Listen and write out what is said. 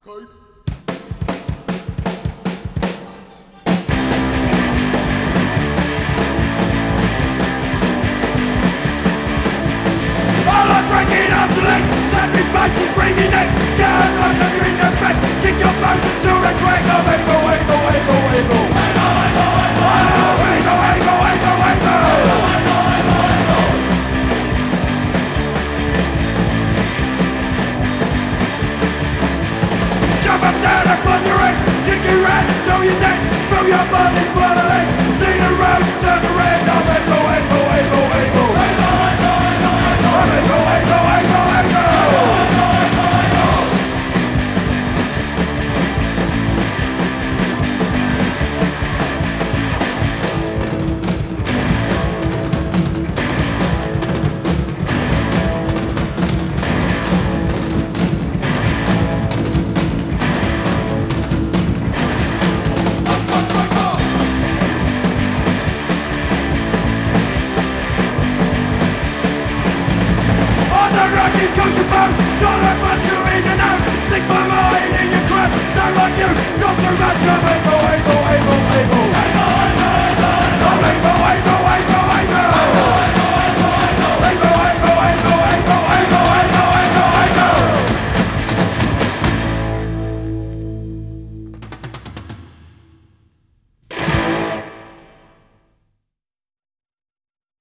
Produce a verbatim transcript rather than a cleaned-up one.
Okay. All I'm breaking up the legs, snapping faces, ringing necks. Down under you in the bed, kick your bones until they crack. Oh, wiggle, wiggle, wiggle, wiggle. Wiggle, wiggle, wiggle. Oh, wiggle, wiggle, wiggle, wiggle. Wiggle, wiggle, wiggle, wiggle. Jump up down and put your head, kick you round until you're dead. Throw your body for the leg, see the road turn the red. Oh, wiggle, wiggle, wiggle, wiggle. Wiggle, wiggle, wiggle, wiggle. Oh, wiggle, wiggle, wiggle, wiggle. Wiggle, wiggle, wiggle. Rocking coach and bones, don't let much you in the nose. Stick my mind in your crotch, don't like you, not too much of it, boy, boy.